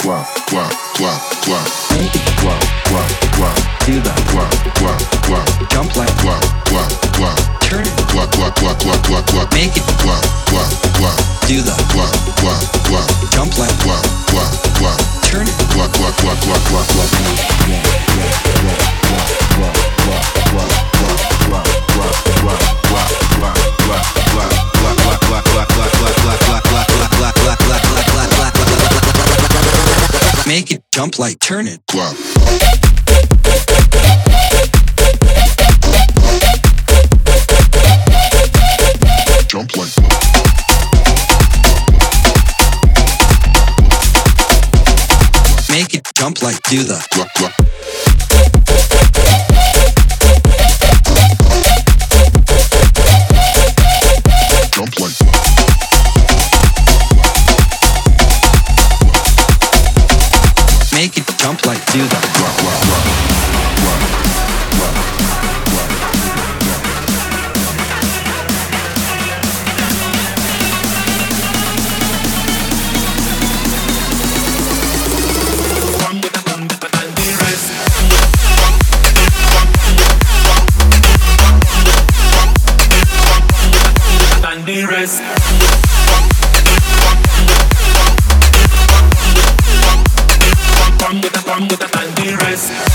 Make it jump like turn it. Jump like Make it jump like do the jump like Make it jump like do the Rest. Come with the rest.